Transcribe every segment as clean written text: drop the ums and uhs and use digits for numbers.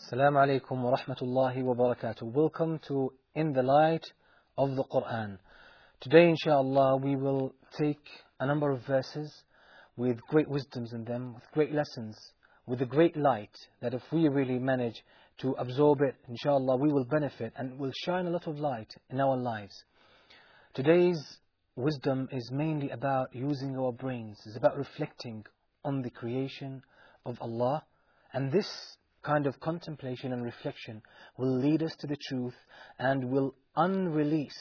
Assalamu alaikum wa rahmatullahi wa barakatuh. Welcome to In the Light of the Quran. Today, inshallah, we will take a number of verses with great wisdoms in them, with great lessons, with a great light, that if we really manage to absorb it, inshallah, we will benefit and will shine a lot of light in our lives. Today's wisdom is mainly about using our brains. It's about reflecting on the creation of Allah, and this kind of contemplation and reflection will lead us to the truth and will release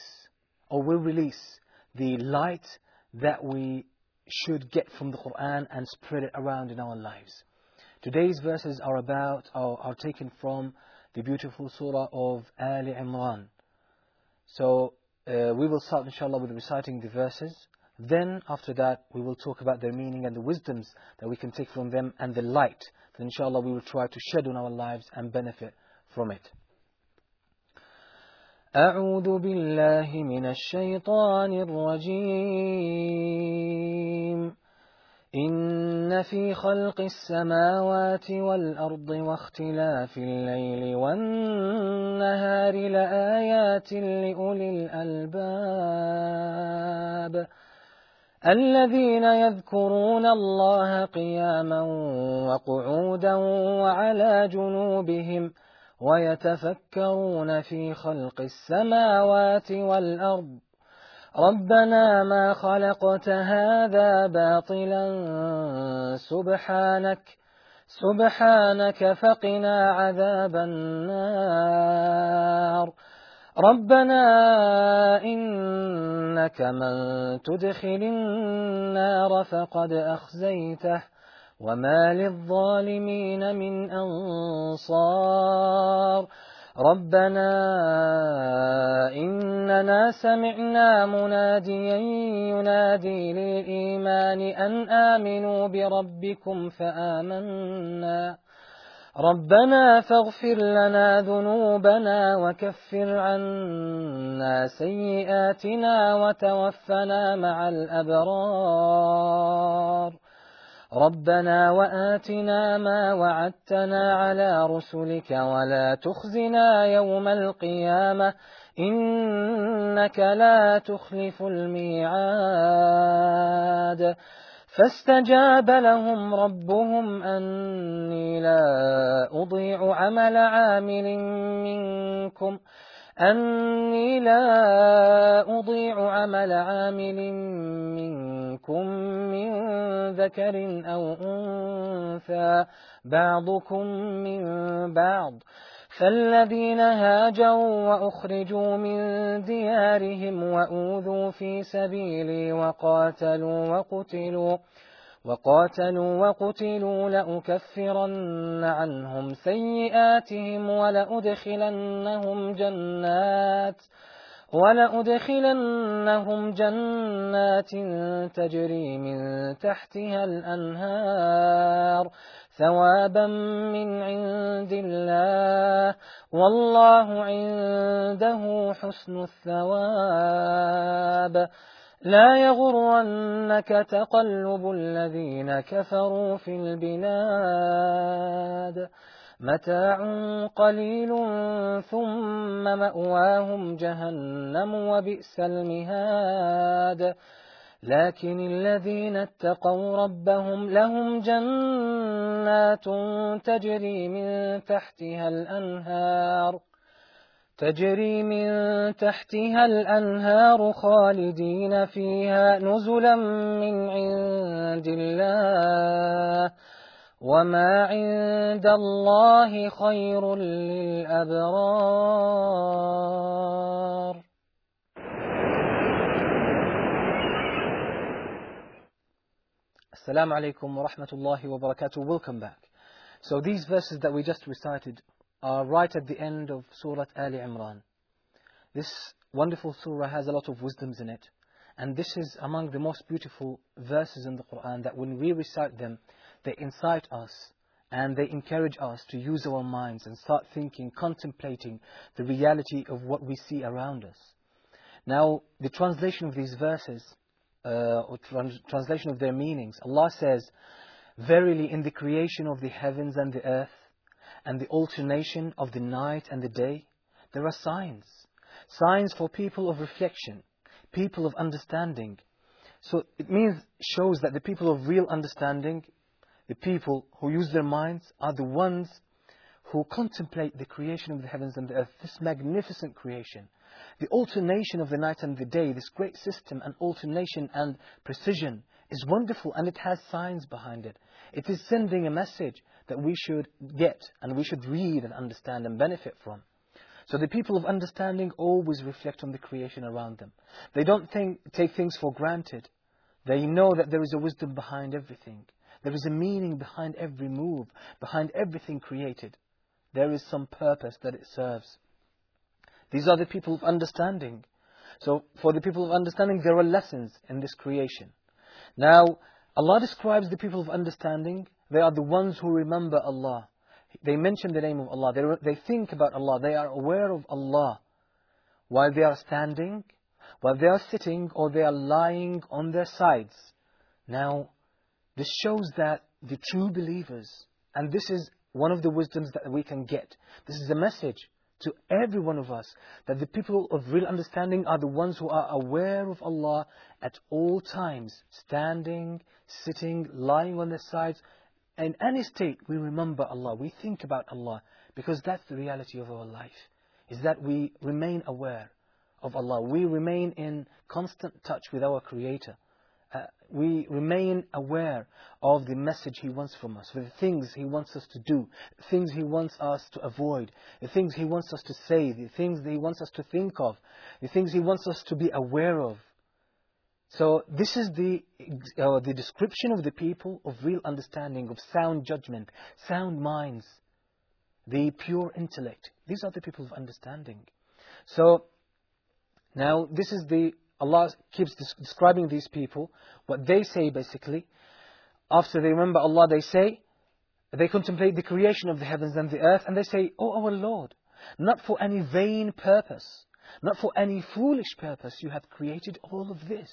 the light that we should get from the Quran and spread it around in our lives. Today's verses are taken from the beautiful surah of Ali Imran. So we will start inshallah with reciting the verses. Then after that we will talk about their meaning and the wisdoms that we can take from them and the light that inshallah we will try to shed on our lives and benefit from it. أعوذ بالله من الشيطان الرجيم إن في خلق السماوات والأرض واختلاف الليل والنهار لآيات لأولي الألباب الذين يذكرون الله قياما وقعودا وعلى جنوبهم ويتفكرون في خلق السماوات والأرض ربنا ما خلقت هذا باطلا سبحانك فقنا عذاب النار ربنا إنك من تدخل النار فقد أخزيته وما للظالمين من أنصار ربنا إننا سمعنا مناديا ينادي للإيمان أن آمنوا بربكم فآمنا ربنا فاغفر لنا ذنوبنا وكفر عنا سيئاتنا وتوفنا مع الأبرار ربنا وآتنا ما وعدتنا على رسلك ولا تخزنا يوم القيامة إنك لا تخلف الميعاد فاستجاب لهم ربهم أني لا أضيع عمل عامل منكم من ذكر أو أنثى بعضكم من بعض فالذين هاجروا وأخرجوا من ديارهم وأوذوا في سبيلي وقاتلوا وقتلوا لأكفرن عنهم سيئاتهم ولأدخلنهم جنات تجري من تحتها الأنهار ثوابا من عند الله والله عنده حسن الثواب لا يغرنك تقلب الذين كفروا في البلاد متاع قليل ثم مأواهم جهنم وبئس المهاد لكن الذين اتقوا ربهم لهم جنات تجري من تحتها الأنهار خالدين فيها نزلا من عند الله وما عند الله خير للأبرار. Assalamu alaikum wa rahmatullahi wa barakatuh. Welcome back. So these verses that we just recited are right at the end of Surah Ali Imran. This wonderful surah has a lot of wisdoms in it. And this is among the most beautiful verses in the Quran that when we recite them, they incite us and they encourage us to use our minds and start thinking, contemplating the reality of what we see around us. Now, the translation of these verses, translation of their meanings, Allah says, verily in the creation of the heavens and the earth, and the alternation of the night and the day, there are signs. Signs for people of reflection, people of understanding. So it shows that the people of real understanding, the people who use their minds, are the ones who contemplate the creation of the heavens and the earth, this magnificent creation. The alternation of the night and the day, this great system and alternation and precision is wonderful, and it has signs behind it. It is sending a message that we should get and we should read and understand and benefit from. So the people of understanding always reflect on the creation around them. They don't take things for granted. They know that there is a wisdom behind everything. There is a meaning behind every move, behind everything created. There is some purpose that it serves. These are the people of understanding. So for the people of understanding, there are lessons in this creation. Now, Allah describes the people of understanding. They are the ones who remember Allah. They mention the name of Allah. They think about Allah. They are aware of Allah while they are standing, while they are sitting, or they are lying on their sides. Now, this shows that the true believers, and this is one of the wisdoms that we can get. This is a message to every one of us, that the people of real understanding are the ones who are aware of Allah at all times, standing, sitting, lying on their sides. In any state, we remember Allah, we think about Allah, because that's the reality of our life, is that we remain aware of Allah. We remain in constant touch with our Creator. We remain aware of the message He wants from us, the things He wants us to do, the things He wants us to avoid, the things He wants us to say, the things that He wants us to think of, the things He wants us to be aware of. So this is the description of the people of real understanding, of sound judgment, sound minds, the pure intellect. These are the people of understanding. So now this is Allah keeps describing these people. What they say basically, after they remember Allah, they contemplate the creation of the heavens and the earth, and they say, "Oh our Lord, not for any vain purpose, not for any foolish purpose you have created all of this."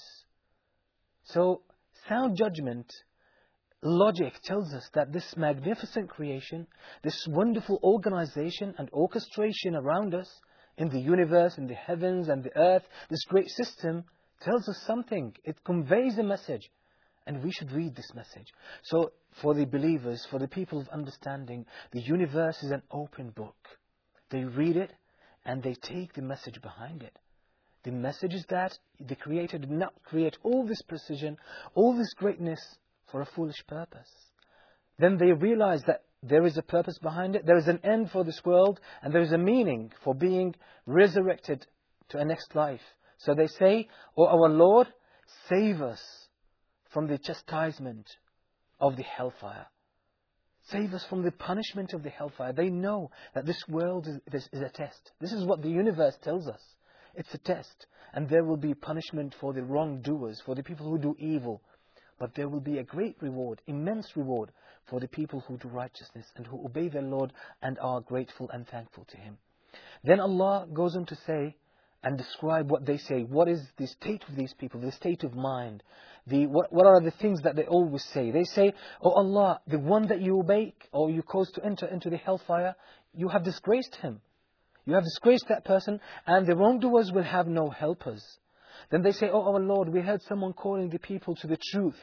So sound judgment, logic tells us that this magnificent creation, this wonderful organization and orchestration around us, in the universe, in the heavens and the earth, this great system tells us something. It conveys a message, and we should read this message. So for the believers, for the people of understanding, the universe is an open book. They read it and they take the message behind it. The message is that the Creator did not create all this precision, all this greatness for a foolish purpose. Then they realize that there is a purpose behind it. There is an end for this world, and there is a meaning for being resurrected to a next life. So they say, "O our Lord, save us from the chastisement of the hellfire. Save us from the punishment of the hellfire." They know that this world is a test. This is what the universe tells us. It's a test. And there will be punishment for the wrongdoers, for the people who do evil. But there will be a great reward, immense reward, for the people who do righteousness and who obey their Lord and are grateful and thankful to Him. Then Allah goes on to say and describe what they say. What is the state of these people, the state of mind? What are the things that they always say? They say, "Oh Allah, the one that you obey or you cause to enter into the hellfire, you have disgraced him. You have disgraced that person, and the wrongdoers will have no helpers." Then they say, "Oh our Lord, we heard someone calling the people to the truth."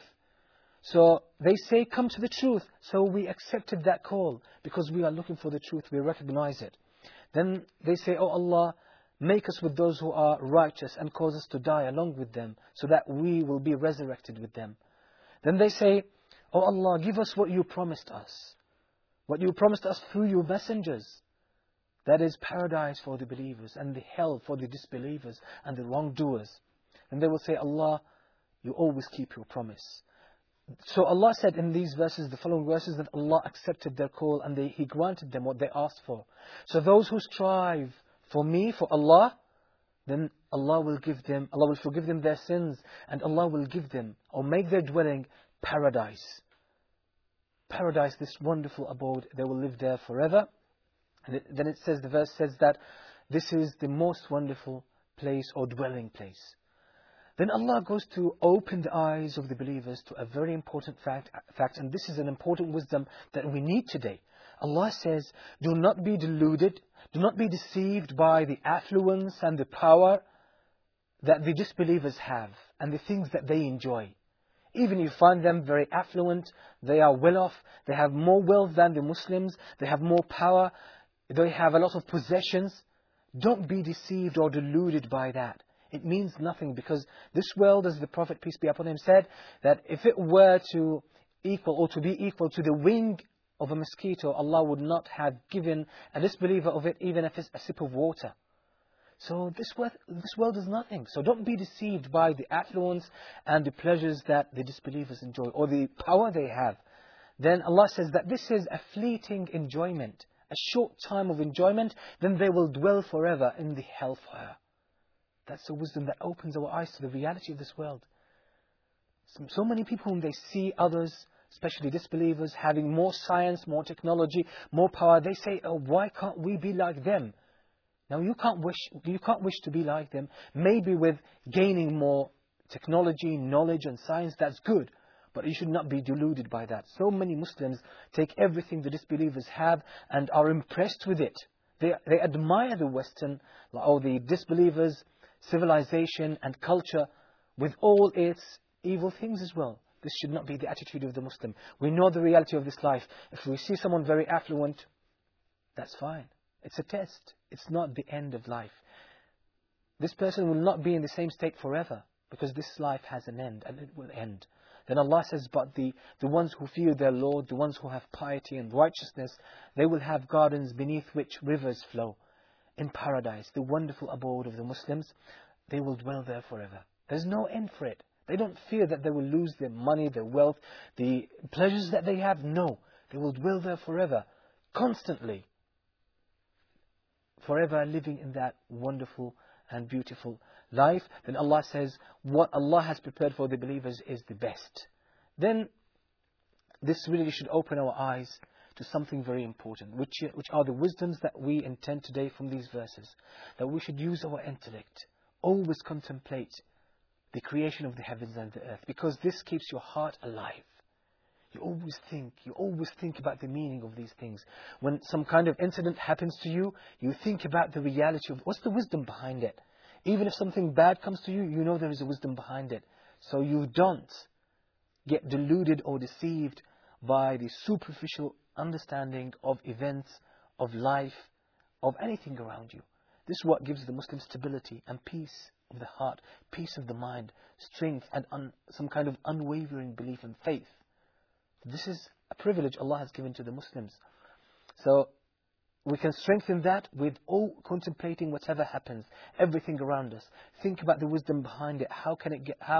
So they say, "Come to the truth." So we accepted that call because we are looking for the truth. We recognize it. Then they say, "Oh Allah, make us with those who are righteous and cause us to die along with them so that we will be resurrected with them." Then they say, "Oh Allah, give us what you promised us. What you promised us through your messengers. That is paradise for the believers and the hell for the disbelievers and the wrongdoers." And they will say, "Allah, you always keep your promise." So Allah said in these verses, the following verses, that Allah accepted their call and He granted them what they asked for. So those who strive for me, for Allah, then Allah will forgive them their sins, and Allah will give them or make their dwelling paradise. Paradise, this wonderful abode, they will live there forever. And then it says, the verse says that this is the most wonderful place or dwelling place. Then Allah goes to open the eyes of the believers to a very important fact, and this is an important wisdom that we need today. Allah says, do not be deluded, do not be deceived by the affluence and the power that the disbelievers have and the things that they enjoy. Even you find them very affluent, they are well off, they have more wealth than the Muslims, they have more power, they have a lot of possessions. Don't be deceived or deluded by that. It means nothing, because this world, as the Prophet, peace be upon him, said, that if it were to equal or to be equal to the wing of a mosquito, Allah would not have given a disbeliever of it, even if it's a sip of water. So this world is nothing. So don't be deceived by the affluence and the pleasures that the disbelievers enjoy, or the power they have. Then Allah says that this is a fleeting enjoyment, a short time of enjoyment, then they will dwell forever in the hellfire. That's the wisdom that opens our eyes to the reality of this world. So many people, when they see others, especially disbelievers, having more science, more technology, more power, they say, oh, why can't we be like them? Now you can't wish to be like them. Maybe with gaining more technology, knowledge and science, that's good. But you should not be deluded by that. So many Muslims take everything the disbelievers have and are impressed with it. They admire the Western, or the disbelievers' civilization and culture with all its evil things as well. This should not be the attitude of the Muslim. We know the reality of this life. If we see someone very affluent, that's fine. It's a test. It's not the end of life. This person will not be in the same state forever, because this life has an end and it will end. Then Allah says, but the ones who fear their Lord, the ones who have piety and righteousness, they will have gardens beneath which rivers flow. In paradise, the wonderful abode of the Muslims, they will dwell there forever. There's no end for it. They don't fear that they will lose their money, their wealth, the pleasures that they have. No, they will dwell there forever, constantly. Forever living in that wonderful and beautiful life. Then Allah says, what Allah has prepared for the believers is the best. Then this really should open our eyes to something very important, which are the wisdoms that we intend today from these verses. That we should use our intellect, always contemplate the creation of the heavens and the earth, because this keeps your heart alive. You always think about the meaning of these things. When some kind of incident happens to you, you think about the reality of what's the wisdom behind it. Even if something bad comes to you, you know there is a wisdom behind it. So you don't get deluded or deceived by the superficial understanding of events, of life, of anything around you. This is what gives the Muslim stability and peace of the heart, peace of the mind, strength and some kind of unwavering belief and faith. This is a privilege Allah has given to the Muslims. So we can strengthen that with all contemplating whatever happens, everything around us. Think about the wisdom behind it. How can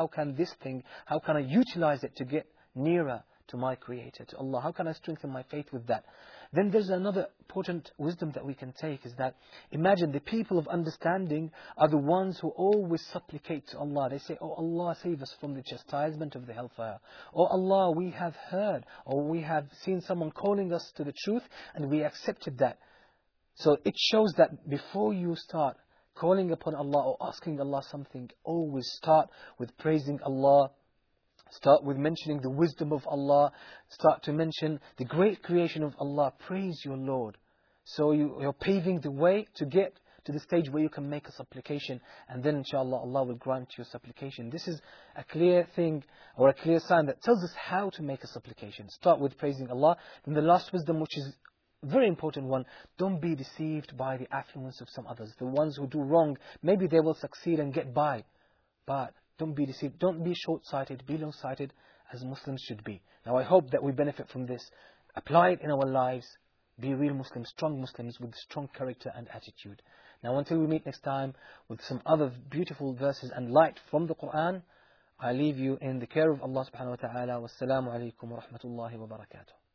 I utilize it to get nearer to my Creator, to Allah? How can I strengthen my faith with that? Then there's another important wisdom that we can take, is that imagine the people of understanding are the ones who always supplicate to Allah. They say, oh Allah, save us from the chastisement of the hellfire. Oh Allah, we have heard, or we have seen someone calling us to the truth and we accepted that. So it shows that before you start calling upon Allah or asking Allah something, always start with praising Allah. Start with mentioning the wisdom of Allah. Start to mention the great creation of Allah. Praise your Lord. So you're paving the way to get to the stage where you can make a supplication. And then inshallah Allah will grant your supplication. This is a clear thing, or a clear sign that tells us how to make a supplication. Start with praising Allah. Then the last wisdom, which is a very important one, don't be deceived by the affluence of some others. The ones who do wrong, maybe they will succeed and get by. But don't be deceived. Don't be short-sighted. Be long-sighted, as Muslims should be. Now I hope that we benefit from this. Apply it in our lives. Be real Muslims, strong Muslims with strong character and attitude. Now until we meet next time with some other beautiful verses and light from the Quran, I leave you in the care of Allah subhanahu wa ta'ala. Wassalamu alaikum wa rahmatullahi wa barakatuh.